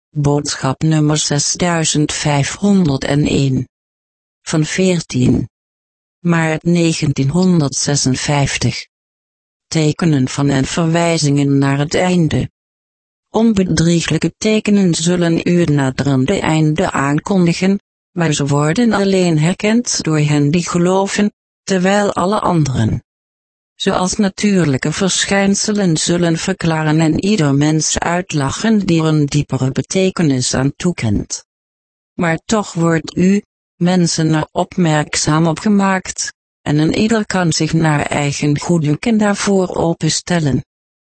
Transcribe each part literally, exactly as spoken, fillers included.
Boodschap nummer zesduizend vijfhonderdéén. Van veertien maart negentienhonderdzesenvijftig. Tekenen van en verwijzingen naar het einde. Onbedrieglijke tekenen zullen u het naderende einde aankondigen, maar ze worden alleen herkend door hen die geloven, terwijl alle anderen, zoals natuurlijke verschijnselen, zullen verklaren en ieder mens uitlachen die er een diepere betekenis aan toekent. Maar toch wordt u, mensen, er opmerkzaam op gemaakt, en een ieder kan zich naar eigen goeddunken daarvoor openstellen.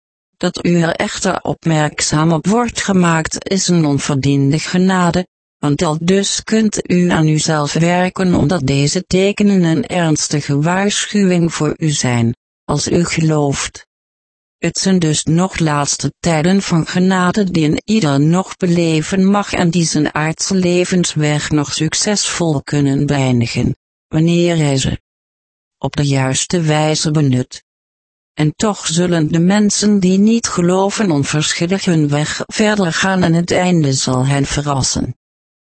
Dat u er echter opmerkzaam op wordt gemaakt is een onverdiende genade, want aldus kunt u aan uzelf werken omdat deze tekenen een ernstige waarschuwing voor u zijn, als u gelooft. Het zijn dus nog laatste tijden van genade die een ieder nog beleven mag en die zijn aardse levensweg nog succesvol kunnen beëindigen, wanneer hij ze op de juiste wijze benut. En toch zullen de mensen die niet geloven onverschillig hun weg verder gaan en het einde zal hen verrassen.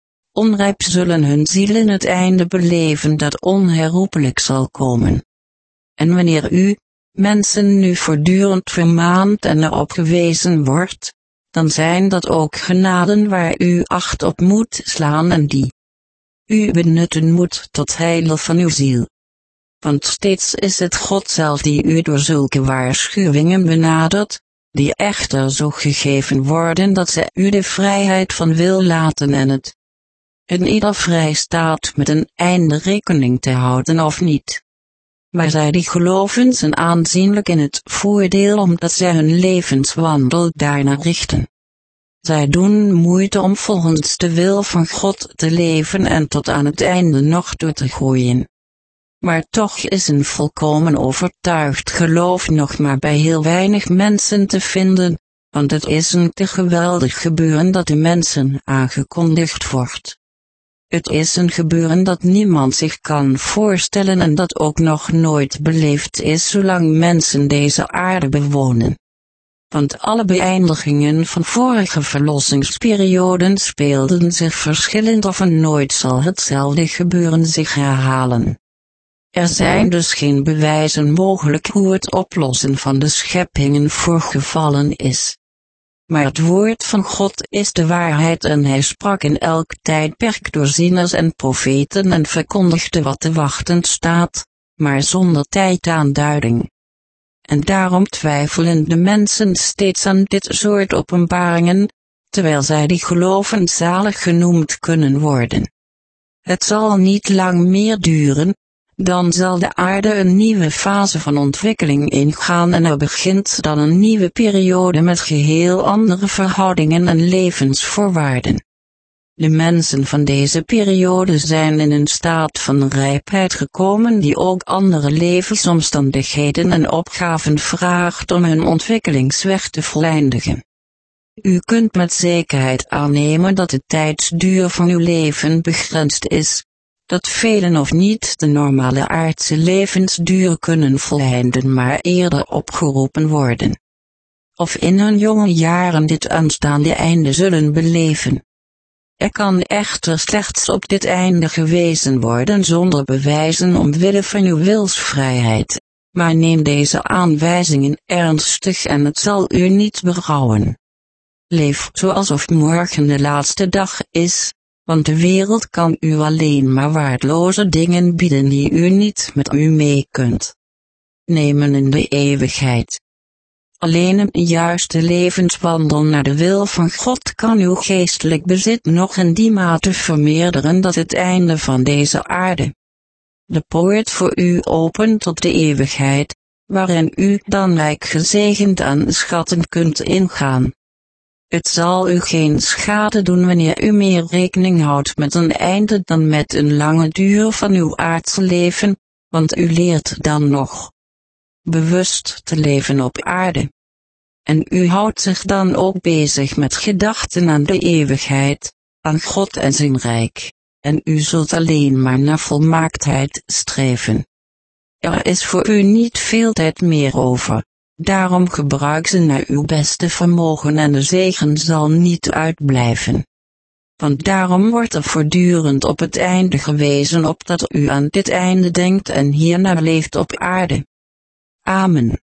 Onrijp zullen hun zielen het einde beleven dat onherroepelijk zal komen. En wanneer u, mensen, nu voortdurend vermaand en erop gewezen wordt, dan zijn dat ook genaden waar u acht op moet slaan en die u benutten moet tot heil van uw ziel. Want steeds is het God zelf die u door zulke waarschuwingen benadert, die echter zo gegeven worden dat zij u de vrijheid van wil laten en het een ieder vrij staat met een einde rekening te houden of niet. Maar zij die geloven zijn aanzienlijk in het voordeel omdat zij hun levenswandel daarnaar richten. Zij doen moeite om volgens de wil van God te leven en tot aan het einde nog door te groeien. Maar toch is een volkomen overtuigd geloof nog maar bij heel weinig mensen te vinden, want het is een te geweldig gebeuren dat de mensen aangekondigd wordt. Het is een gebeuren dat niemand zich kan voorstellen en dat ook nog nooit beleefd is zolang mensen deze aarde bewonen. Want alle beëindigingen van vorige verlossingsperioden speelden zich verschillend of en nooit zal hetzelfde gebeuren zich herhalen. Er zijn dus geen bewijzen mogelijk hoe het oplossen van de scheppingen voorgevallen is. Maar het woord van God is de waarheid en hij sprak in elk tijdperk door zieners en profeten en verkondigde wat te wachten staat, maar zonder tijdaanduiding. En daarom twijfelen de mensen steeds aan dit soort openbaringen, terwijl zij die geloven zalig genoemd kunnen worden. Het zal niet lang meer duren, dan zal de aarde een nieuwe fase van ontwikkeling ingaan en er begint dan een nieuwe periode met geheel andere verhoudingen en levensvoorwaarden. De mensen van deze periode zijn in een staat van rijpheid gekomen die ook andere levensomstandigheden en opgaven vraagt om hun ontwikkelingsweg te voleindigen. U kunt met zekerheid aannemen dat de tijdsduur van uw leven begrensd is, dat velen of niet de normale aardse levensduur kunnen voleinden maar eerder opgeroepen worden. Of in hun jonge jaren dit aanstaande einde zullen beleven. Er kan echter slechts op dit einde gewezen worden zonder bewijzen omwille van uw wilsvrijheid, maar neem deze aanwijzingen ernstig en het zal u niet berouwen. Leef zoals of morgen de laatste dag is, want de wereld kan u alleen maar waardeloze dingen bieden die u niet met u mee kunt nemen in de eeuwigheid. Alleen een juiste levenswandel naar de wil van God kan uw geestelijk bezit nog in die mate vermeerderen dat het einde van deze aarde de poort voor u opent tot de eeuwigheid, waarin u dan rijk gezegend aan schatten kunt ingaan. Het zal u geen schade doen wanneer u meer rekening houdt met een einde dan met een lange duur van uw aardse leven, want u leert dan nog bewust te leven op aarde. En u houdt zich dan ook bezig met gedachten aan de eeuwigheid, aan God en zijn rijk, en u zult alleen maar naar volmaaktheid streven. Er is voor u niet veel tijd meer over. Daarom gebruik ze naar uw beste vermogen en de zegen zal niet uitblijven. want daarom wordt er voortdurend op het einde gewezen op dat u aan dit einde denkt en hierna leeft op aarde. Amen.